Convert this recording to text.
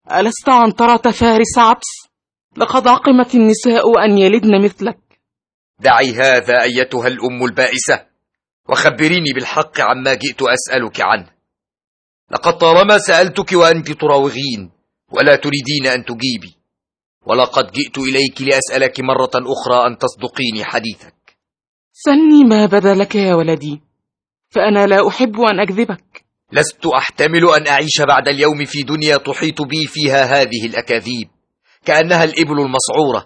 ألست عنترة فارس عبس؟ لقد عقمت النساء أن يلدن مثلك. دعي هذا أيتها الأم البائسة، وخبريني بالحق عما جئت أسألك عنه. لقد طالما سألتك وأنت تراوغين ولا تريدين أن تجيبي، ولقد جئت إليك لأسألك مرة أخرى أن تصدقيني حديثك. سلني ما بدا لك يا ولدي، فأنا لا أحب أن أكذبك. لست أحتمل أن أعيش بعد اليوم في دنيا تحيط بي فيها هذه الأكاذيب، كأنها الإبل المسعورة